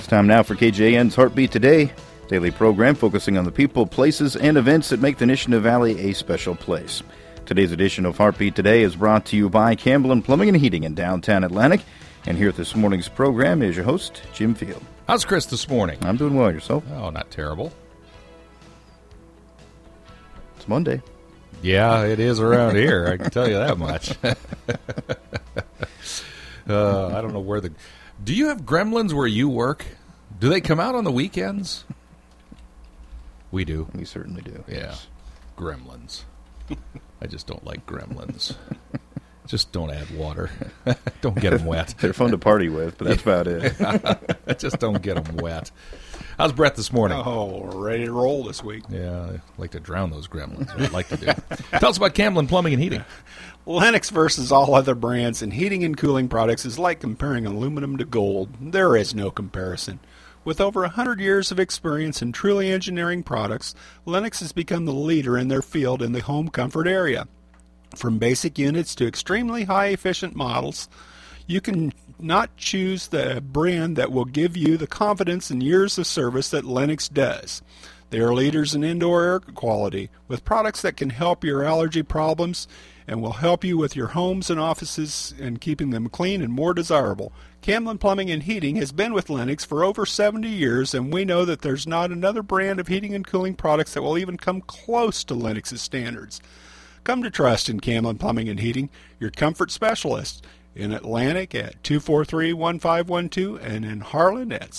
time now for KJN's Heartbeat Today, daily program focusing on the people, places, and events that make the Nishna Valley a special place. Today's edition of Heartbeat Today is brought to you by Campbell Plumbing and Heating in downtown Atlantic. And here at this morning's program is your host, Jim Field. How's Chris this morning? I'm doing well. Yourself? Oh, not terrible. It's Monday. Yeah, it is around here. I can tell you that much. I don't know where the... Do you have gremlins where you work? Do they come out on the weekends? We do. We certainly do. Yeah. Yes. Gremlins. I just don't like gremlins. Just don't add water. Don't get them wet. They're fun to party with, but that's about it. Just don't get them wet. How's Brett this morning? Oh, ready to roll this week. Yeah, I like to drown those gremlins. What I'd like to do. Tell us about Campbell Plumbing and Heating. Lennox versus all other brands in heating and cooling products is like comparing aluminum to gold. There is no comparison. With over 100 years of experience in truly engineering products, Lennox has become the leader in their field in the home comfort area. From basic units to extremely high-efficient models, you can not choose the brand that will give you the confidence and years of service that Lennox does. They are leaders in indoor air quality with products that can help your allergy problems and will help you with your homes and offices and keeping them clean and more desirable. Camlin Plumbing and Heating has been with Lennox for over 70 years, and we know that there's not another brand of heating and cooling products that will even come close to Lennox's standards. Come to trust in Camlin Plumbing and Heating, your comfort specialist, in Atlantic at 243-1512 and in Harlan at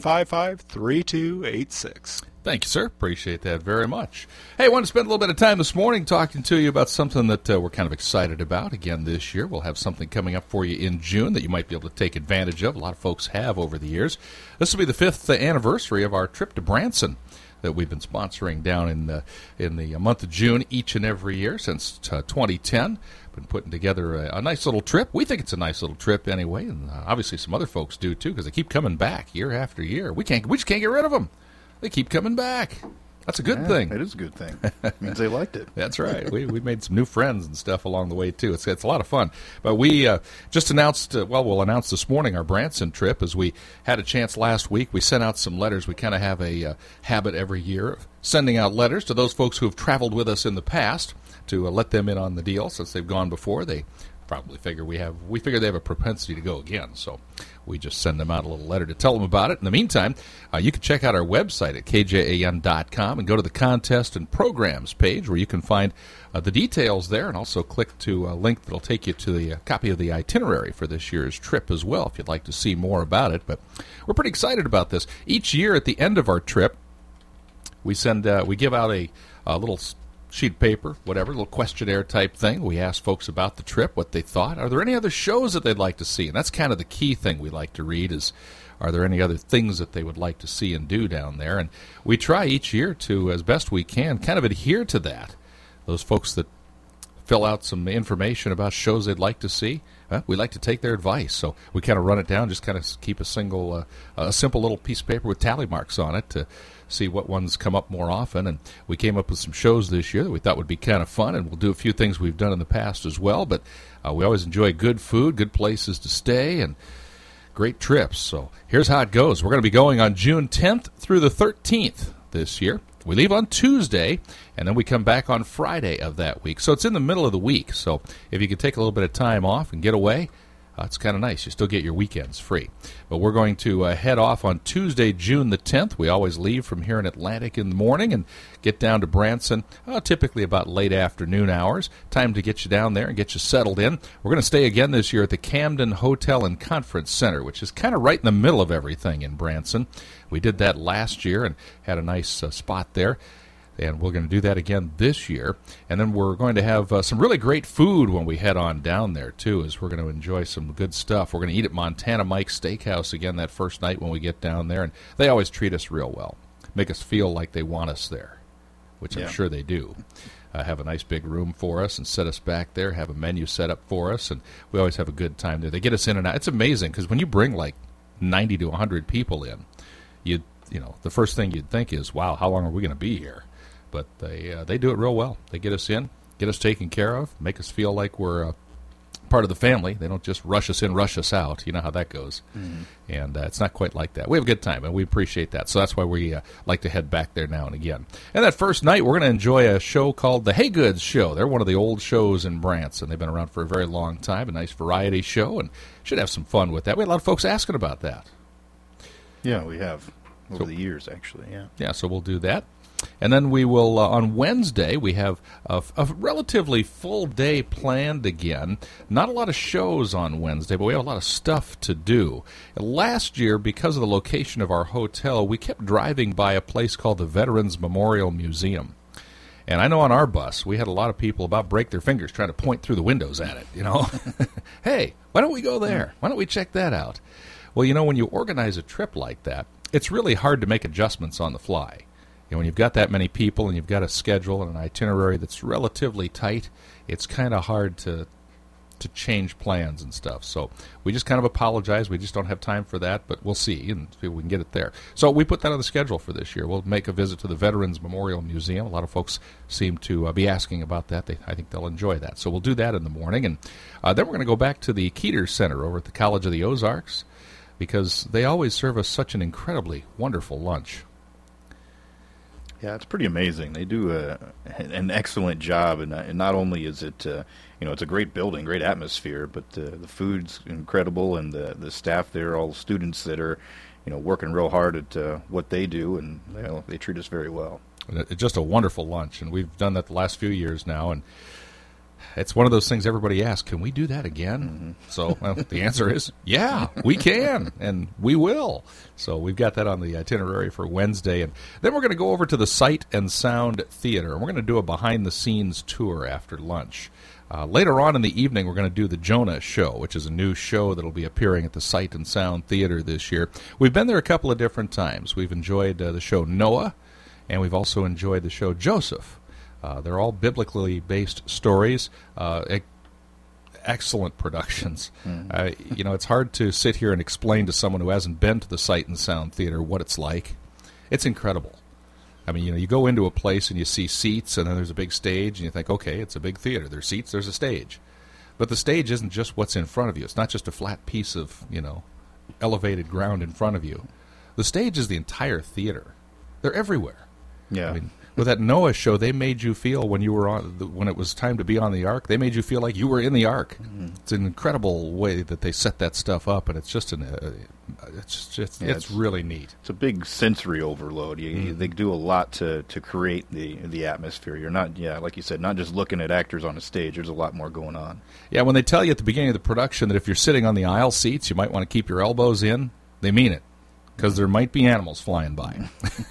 755-3286. Thank you, sir. Appreciate that very much. Hey, I want to spend a little bit of time this morning talking to you about something that we're kind of excited about. Again, this year we'll have something coming up for you in June that you might be able to take advantage of. A lot of folks have over the years. This will be the 5th anniversary of our trip to Branson that we've been sponsoring down in the month of June each and every year since 2010. Been putting together a nice little trip. We think it's a nice little trip anyway, and obviously some other folks do too because they keep coming back year after year. We just can't get rid of them. They keep coming back. That's a good thing. It is a good thing. It means they liked it. That's right. We made some new friends and stuff along the way, too. It's a lot of fun. But we just announced, we'll announce this morning our Branson trip as we had a chance last week. We sent out some letters. We kind of have a habit every year of sending out letters to those folks who have traveled with us in the past to let them in on the deal since they've gone before. They probably figure we figure they have a propensity to go again. So we just send them out a little letter to tell them about it. In the meantime, you can check out our website at kjan.com and go to the contest and programs page where you can find the details there and also click to a link that will take you to the copy of the itinerary for this year's trip as well if you'd like to see more about it. But we're pretty excited about this. Each year at the end of our trip, we give out a little sheet of paper, whatever, little questionnaire type thing. We ask folks about the trip, what they thought. Are there any other shows that they'd like to see? And that's kind of the key thing we like to read is, are there any other things that they would like to see and do down there? And we try each year to, as best we can, kind of adhere to that. Those folks that fill out some information about shows they'd like to see, we like to take their advice. So we kind of run it down, just kind of keep a simple little piece of paper with tally marks on it to see what ones come up more often. And we came up with some shows this year that we thought would be kind of fun, and we'll do a few things we've done in the past as well. But we always enjoy good food, good places to stay, and great trips. So here's how it goes. We're going to be going on June 10th through the 13th this year. We leave on Tuesday, and then we come back on Friday of that week. So it's in the middle of the week. So if you could take a little bit of time off and get away, it's kind of nice. You still get your weekends free. But we're going to head off on Tuesday, June the 10th. We always leave from here in Atlantic in the morning and get down to Branson, typically about late afternoon hours. Time to get you down there and get you settled in. We're going to stay again this year at the Camden Hotel and Conference Center, which is kind of right in the middle of everything in Branson. We did that last year and had a nice spot there. And we're going to do that again this year. And then we're going to have some really great food when we head on down there, too, as we're going to enjoy some good stuff. We're going to eat at Montana Mike's Steakhouse again that first night when we get down there. And they always treat us real well, make us feel like they want us there, which I'm sure they do. Have a nice big room for us and set us back there, have a menu set up for us, and we always have a good time there. They get us in and out. It's amazing because when you bring like 90 to 100 people in, you know, the first thing you'd think is, wow, how long are we going to be here? But they do it real well. They get us in, get us taken care of, make us feel like we're part of the family. They don't just rush us in, rush us out. You know how that goes. And it's not quite like that. We have a good time, and we appreciate that. So that's why we like to head back there now and again. And that first night, we're going to enjoy a show called The Haygoods Show. They're one of the old shows in Branson. They've been around for a very long time, a nice variety show, and should have some fun with that. We had a lot of folks asking about that. Yeah, we have over the years, actually. Yeah, so we'll do that. And then we will, on Wednesday, we have a relatively full day planned again. Not a lot of shows on Wednesday, but we have a lot of stuff to do. Last year, because of the location of our hotel, we kept driving by a place called the Veterans Memorial Museum. And I know on our bus, we had a lot of people about break their fingers trying to point through the windows at it, Hey, why don't we go there? Why don't we check that out? Well, when you organize a trip like that, it's really hard to make adjustments on the fly. When you've got that many people and you've got a schedule and an itinerary that's relatively tight, it's kind of hard to change plans and stuff. So we just kind of apologize. We just don't have time for that, but we'll see and see if we can get it there. So we put that on the schedule for this year. We'll make a visit to the Veterans Memorial Museum. A lot of folks seem to be asking about that. I think they'll enjoy that. So we'll do that in the morning. And then we're going to go back to the Keeter Center over at the College of the Ozarks because they always serve us such an incredibly wonderful lunch. Yeah, it's pretty amazing. They do an excellent job, and not only is it, it's a great building, great atmosphere, but the food's incredible, and the staff there, all the students that are, working real hard at what they do, and they treat us very well. It's just a wonderful lunch, and we've done that the last few years now, and it's one of those things everybody asks, can we do that again? So the answer is, yeah, we can, and we will. So we've got that on the itinerary for Wednesday. And then we're going to go over to the Sight and Sound Theater, and we're going to do a behind-the-scenes tour after lunch. Later on in the evening, we're going to do the Jonah Show, which is a new show that will be appearing at the Sight and Sound Theater this year. We've been there a couple of different times. We've enjoyed the show Noah, and we've also enjoyed the show Joseph. They're all biblically based stories, excellent productions. It's hard to sit here and explain to someone who hasn't been to the Sight and Sound Theater what it's like. It's incredible. I mean, you go into a place and you see seats, and then there's a big stage, and you think, okay, it's a big theater. There's seats, there's a stage. But the stage isn't just what's in front of you. It's not just a flat piece of, elevated ground in front of you. The stage is the entire theater. They're everywhere. Yeah. I mean, with that Noah show, they made you feel when it was time to be on the ark, they made you feel like you were in the ark. It's an incredible way that they set that stuff up, and it's just it's really neat. It's a big sensory overload. They do a lot to create the atmosphere. You're not, like you said, not just looking at actors on a stage. There's a lot more going on. Yeah, when they tell you at the beginning of the production that if you're sitting on the aisle seats, you might want to keep your elbows in, they mean it. Because there might be animals flying by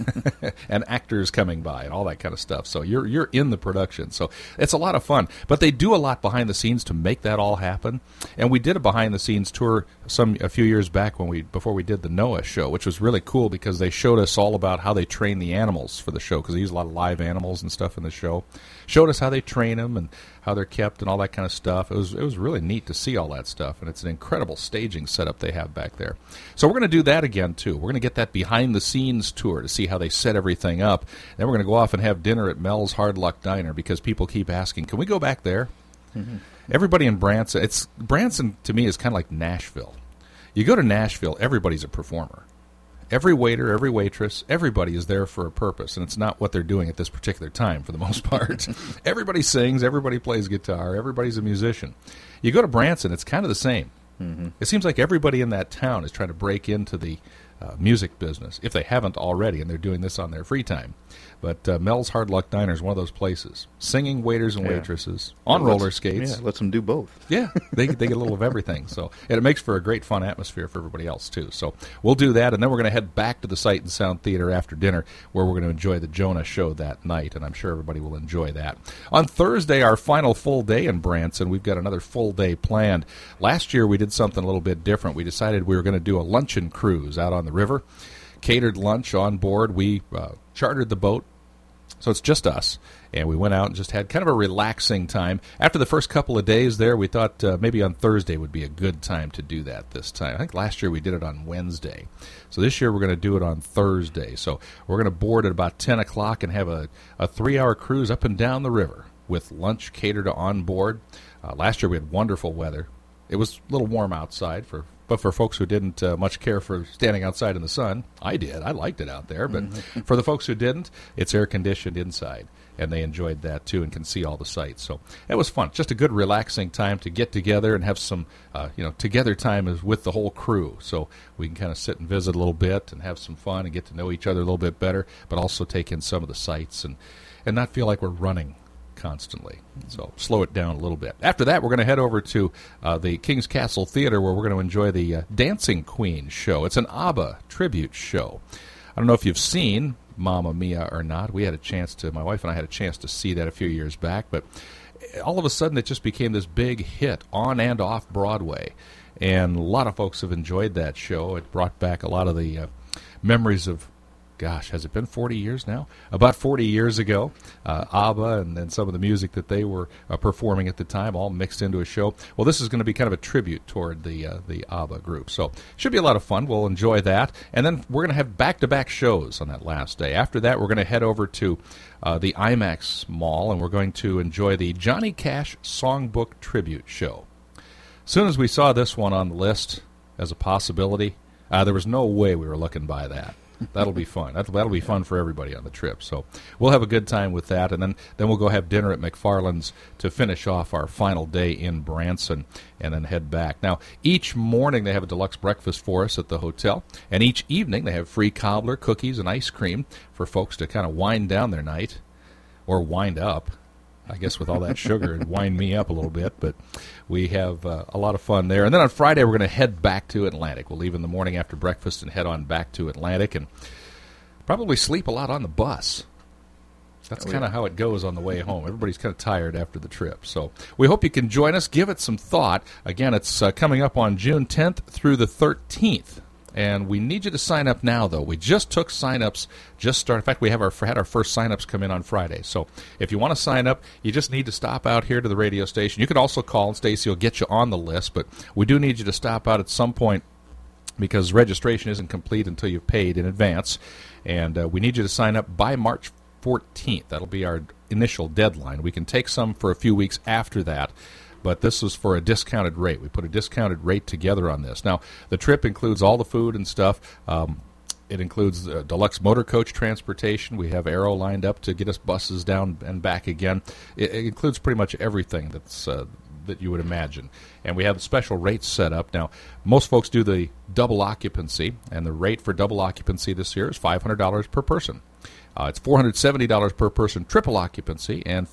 and actors coming by and all that kind of stuff. So you're in the production. So it's a lot of fun. But they do a lot behind the scenes to make that all happen. And we did a behind the scenes tour a few years back before we did the Noah show, which was really cool because they showed us all about how they train the animals for the show because they use a lot of live animals and stuff in the show. Showed us how they train them and how they're kept and all that kind of stuff. It was really neat to see all that stuff, and it's an incredible staging setup they have back there. So we're going to do that again, too. We're going to get that behind-the-scenes tour to see how they set everything up. Then we're going to go off and have dinner at Mel's Hard Luck Diner because people keep asking, can we go back there? Everybody in Branson, to me, is kind of like Nashville. You go to Nashville, everybody's a performer. Every waiter, every waitress, everybody is there for a purpose, and it's not what they're doing at this particular time for the most part. Everybody sings, everybody plays guitar, everybody's a musician. You go to Branson, it's kind of the same. It seems like everybody in that town is trying to break into the music business, if they haven't already, and they're doing this on their free time. But Mel's Hard Luck Diner is one of those places. Singing waiters and waitresses on roller skates. Yeah, lets them do both. Yeah, they get a little of everything. So, and it makes for a great fun atmosphere for everybody else, too. So we'll do that, and then we're going to head back to the Sight and Sound Theater after dinner, where we're going to enjoy the Jonah show that night, and I'm sure everybody will enjoy that. On Thursday, our final full day in Branson, we've got another full day planned. Last year, we did something a little bit different. We decided we were going to do a luncheon cruise out on the river. Catered lunch on board. We chartered the boat, so it's just us. And we went out and just had kind of a relaxing time. After the first couple of days there, we thought maybe on Thursday would be a good time to do that this time. I think last year we did it on Wednesday. So this year we're going to do it on Thursday. So we're going to board at about 10 o'clock and have a 3-hour cruise up and down the river with lunch catered on board. Last year we had wonderful weather. It was a little warm outside, but for folks who didn't much care for standing outside in the sun, I did. I liked it out there. But for the folks who didn't, it's air-conditioned inside, and they enjoyed that too and can see all the sights. So it was fun. Just a good, relaxing time to get together and have some, together time is with the whole crew. So we can kind of sit and visit a little bit and have some fun and get to know each other a little bit better, but also take in some of the sights and not feel like we're running constantly. So slow it down a little bit. After that, we're going to head over to the King's Castle Theater, where we're going to enjoy the Dancing Queen show. It's an ABBA tribute show. I don't know if you've seen Mamma Mia or not. My wife and I had a chance to see that a few years back, but all of a sudden it just became this big hit on and off Broadway, and a lot of folks have enjoyed that show. It brought back a lot of the memories of, gosh, has it been 40 years now? About 40 years ago, ABBA and then some of the music that they were performing at the time all mixed into a show. Well, this is going to be kind of a tribute toward the ABBA group. So should be a lot of fun. We'll enjoy that. And then we're going to have back-to-back shows on that last day. After that, we're going to head over to the IMAX Mall, and we're going to enjoy the Johnny Cash Songbook Tribute Show. As soon as we saw this one on the list as a possibility, there was no way we were looking by that. That'll be fun. That'll be fun for everybody on the trip. So we'll have a good time with that, and then we'll go have dinner at McFarland's to finish off our final day in Branson, and then head back. Now, each morning they have a deluxe breakfast for us at the hotel, and each evening they have free cobbler, cookies, and ice cream for folks to kind of wind down their night, or wind up. I guess with all that sugar, it'd wind me up a little bit, but we have a lot of fun there. And then on Friday, we're going to head back to Atlantic. We'll leave in the morning after breakfast and head on back to Atlantic, and probably sleep a lot on the bus. That's kind of how it goes on the way home. Everybody's kind of tired after the trip. So we hope you can join us. Give it some thought. Again, it's coming up on June 10th through the 13th. And we need you to sign up now, though. We just took sign-ups. In fact, we had our first sign-ups come in on Friday. So if you want to sign up, you just need to stop out here to the radio station. You can also call, and Stacy will get you on the list. But we do need you to stop out at some point, because registration isn't complete until you've paid in advance. And we need you to sign up by March 14th. That'll be our initial deadline. We can take some for a few weeks after that, but this is for a discounted rate. We put a discounted rate together on this. Now, the trip includes all the food and stuff. It includes deluxe motor coach transportation. We have Aero lined up to get us buses down and back again. It includes pretty much everything that you would imagine. And we have the special rates set up. Now, most folks do the double occupancy, and the rate for double occupancy this year is $500 per person. It's $470 per person triple occupancy, and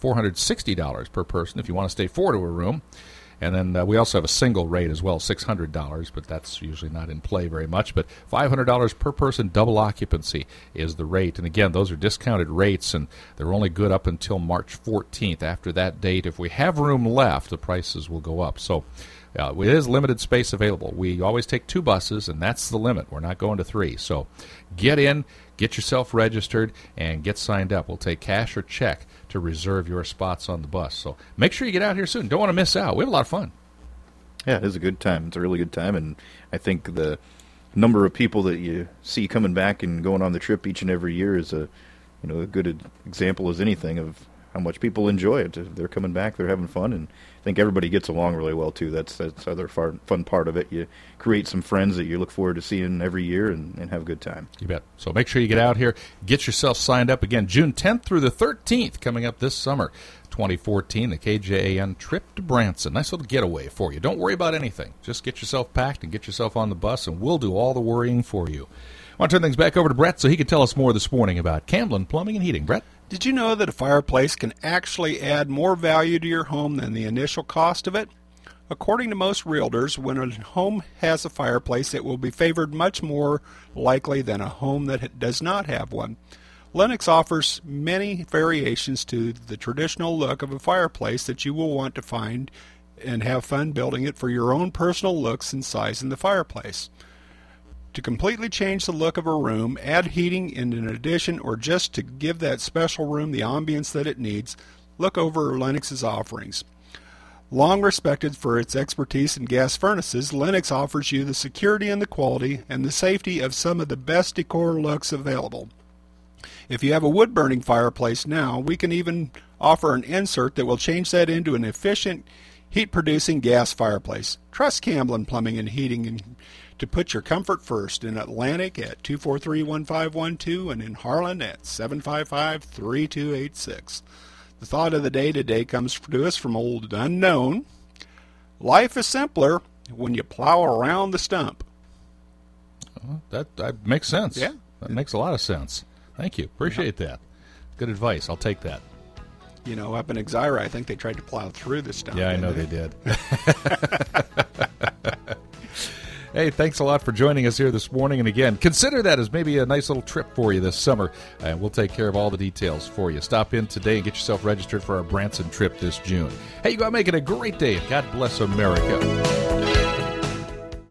$460 per person if you want to stay 4 to a room. And then we also have a single rate as well, $600, but that's usually not in play very much. But $500 per person double occupancy is the rate. And again, those are discounted rates, and they're only good up until March 14th. After that date, if we have room left, the prices will go up. So it is limited space available. We always take 2 buses, and that's the limit. We're not going to 3. So get in, get yourself registered, and get signed up. We'll take cash or check to reserve your spots on the bus. So make sure you get out here soon. Don't want to miss out. We have a lot of fun. Yeah, it is a good time. It's a really good time, and I think the number of people that you see coming back and going on the trip each and every year is a good example as anything of how much people enjoy it. They're coming back, they're having fun, and I think everybody gets along really well too. That's the other fun part of it. You create some friends that you look forward to seeing every year and have a good time. You bet. So make sure you get out here, get yourself signed up. Again, June 10th through the 13th, coming up this summer, 2014, the KJAN trip to Branson. Nice little getaway for you. Don't worry about anything. Just get yourself packed and get yourself on the bus, and we'll do all the worrying for you. I want to turn things back over to Brett so he can tell us more this morning about Camblin Plumbing and Heating. Brett? Did you know that a fireplace can actually add more value to your home than the initial cost of it? According to most realtors, when a home has a fireplace, it will be favored much more likely than a home that does not have one. Lennox offers many variations to the traditional look of a fireplace that you will want to find and have fun building it for your own personal looks and size in the fireplace. To completely change the look of a room, add heating in an addition, or just to give that special room the ambience that it needs, look over Lennox's offerings. Long respected for its expertise in gas furnaces, Lennox offers you the security and the quality and the safety of some of the best decor looks available. If you have a wood-burning fireplace now, we can even offer an insert that will change that into an efficient heat-producing gas fireplace. Trust Camblin Plumbing and Heating to put your comfort first in Atlantic at 243-1512 and in Harlan at 755-3286. The thought of the day today comes to us from Old Unknown. Life is simpler when you plow around the stump. That makes sense. Yeah. That makes a lot of sense. Thank you. Appreciate that. Good advice. I'll take that. You know, up in Exira, I think they tried to plow through the stump. Yeah, I know they did. Hey, thanks a lot for joining us here this morning. And again, consider that as maybe a nice little trip for you this summer. And we'll take care of all the details for you. Stop in today and get yourself registered for our Branson trip this June. Hey, you go out making a great day. God bless America.